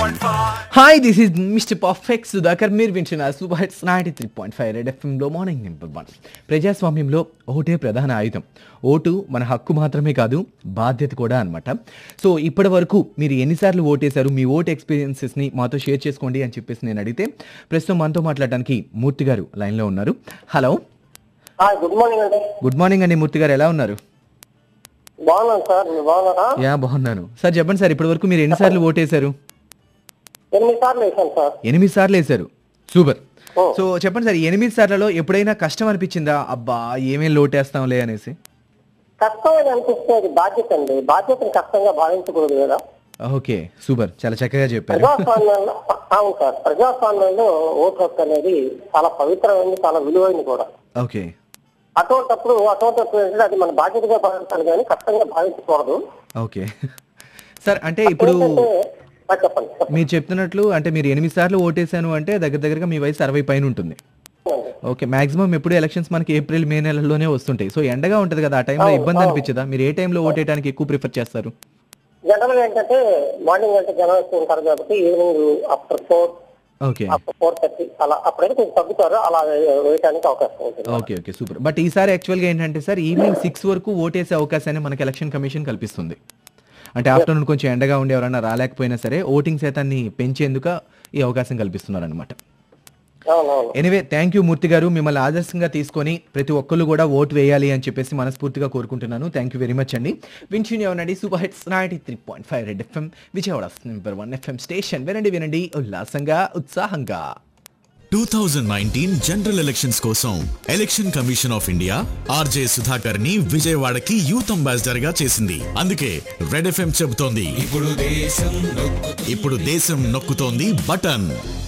Hi this is mister perfect Sudhakar. మీరు వింటున్నారు super hits 93.5 red ఎఫ్ఎంలో మార్నింగ్ నెంబర్ 1. ప్రజాస్వామ్యంలో ఓటే ప్రధాన ఆయుధం. ఓటు మన హక్కు మాత్రమే కాదు, బాధ్యత కూడా అనమాట. సో ఇప్పటి వరకు మీరు ఎన్నిసార్లు ఓటేశారు, మీ ఓట్ ఎక్స్పీరియన్సెస్ని మాతో షేర్ చేసుకోండి అని చెప్పేసి నేను అడిగితే ప్రస్తుతం మనతో మాట్లాడడానికి మూర్తి గారు లైన్లో ఉన్నారు. హలో, గుడ్ మార్నింగ్ అండి. గుడ్ మార్నింగ్ అండి. మూర్తి గారు ఎలా ఉన్నారు? బాగున్నాను సార్, మీరు బాగున్నారా? యా బాగున్నాను సార్. చెప్పండి సార్, ఇప్పటి వరకు మీరు ఎన్నిసార్లు ఓటేశారు? 8 సార్లు వేసాను సార్. 8 సార్లు వేశారు, సూపర్. సో చెప్పండి సార్, 8 సార్లలో ఎప్పుడైనా కష్టం అనిపించిందా? అబ్బా ఏమేం లోటేస్తాంలే అనేసి. కష్టం అని అనిపిస్తే అది బాధ్యత అండి. బాధ్యతను కష్టంగా భావించకూడదు కదా. ఓకే, సూపర్, చాలా చక్కగా చెప్పారు. ప్రజాస్వామ్యంలో అవును సార్, ప్రజాస్వామ్యంలో ఓటు హక్కు అనేది చాలా పవిత్రమైనది, చాలా విలువైనది కూడా. ఓకే, అటువంటప్పుడు ఏంటంటే అది మన బాధ్యతగా భావించాలి కానీ కష్టంగా భావించకూడదు. Okay sir. అంటే ఇప్పుడు చెప్పండి. మీరు చెప్తున్నట్లు అంటే మీరు 8 సార్లు ఓటేశాను అంటే దగ్గరగా మీ వయసు 60 పైన ఉంటుంది. ఓకే, మాక్సిమం ఎప్పుడు ఎలక్షన్స్ మనకి ఏప్రిల్ మే నెలల్లోనే వస్తుంటాయి. సో ఎండగా ఉంటది కదా, ఆ టైంలో ఇబ్బంది అనిపించదా? మీరు ఏ టైంలో ఓటేయడానికి ఎక్కువ ప్రిఫర్ చేస్తారు? జనరల్ గా ఏంటంటే మార్నింగ్ అంటే జనం ఉంటారు కాబట్టి ఈవినింగ్ ఆఫ్టర్ 4, ఓకే, 4:30 అలా అప్పుడైతే కొంచెం తగ్గుతారు, అలా వేయడానికి అవకాశం ఉంటుంది. Okay okay super. బట్ ఈసారి యాక్చువల్గా ఏంటంటే సార్, ఈవినింగ్ 6 వరకు ఓటేసే అవకాశాన్ని మనకి ఎలక్షన్ కమిషన్ కల్పిస్తుంది. అంటే ఆఫ్టర్నూన్ కొంచెం ఎండగా ఉండి ఎవరైనా రాలేకపోయినా సరే ఓటింగ్ శాతాన్ని పెంచేందుకు ఈ అవకాశం కల్పిస్తున్నారు అనమాట. ఎనీవే, థ్యాంక్ యూ మూర్తి గారు. మిమ్మల్ని ఆదర్శంగా తీసుకొని ప్రతి ఒక్కళ్ళు కూడా ఓటు వేయాలి అని చెప్పేసి మనస్ఫూర్తిగా కోరుకుంటున్నాను. థ్యాంక్ యూ వెరీ మచ్ అండి. వింటూనే ఉండండి super hits 93.5 red FM, Vijayawada number 1 FM station. వినండి ఉల్లాసంగా, ఉత్సాహంగా. 2019 జనరల్ ఎలక్షన్స్ కోసం election commission of India RJ Sudhakar ని విజయవాడకి యూత్ అంబాసిడర్ గా చేసింది. అందుకే రెడ్ ఎఫ్ఎం చెబుతోంది, ఇప్పుడు దేశం నొక్కుతోంది బటన్.